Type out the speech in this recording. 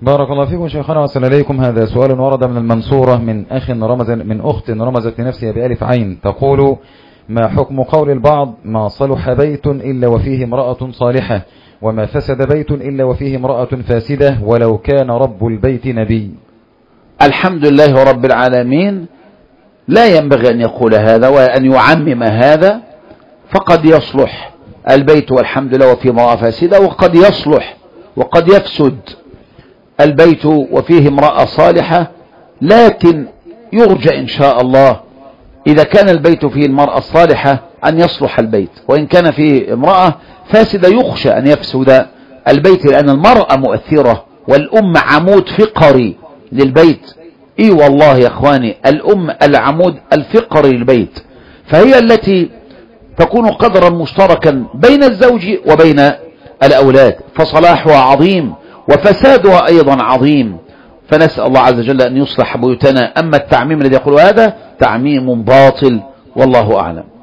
بارك الله فيكم شيخنا وصل إليكم. هذا سؤال ورد من المنصورة من أخت رمزت لنفسها بألف عين، تقول: ما حكم قول البعض: ما صلح بيت إلا وفيه امرأة صالحة، وما فسد بيت إلا وفيه امرأة فاسدة، ولو كان رب البيت نبي؟ الحمد لله رب العالمين، لا ينبغي أن يقول هذا وأن يعمم هذا، فقد يصلح البيت والحمد لله وفيه امرأة فاسدة، وقد يصلح وقد يفسد البيت وفيه امرأة صالحة. لكن يرجى إن شاء الله إذا كان البيت فيه المرأة الصالحة أن يصلح البيت، وإن كان فيه امرأة فاسدة يخشى أن يفسد البيت، لأن المرأة مؤثرة والأم عمود فقري للبيت. إي والله يا أخواني، الأم العمود الفقري للبيت، فهي التي تكون قدرا مشتركا بين الزوج وبين الأولاد، فصلاحها عظيم وفسادها أيضا عظيم. فنسأل الله عز وجل أن يصلح بيوتنا. أما التعميم الذي يقول هذا تعميم باطل، والله أعلم.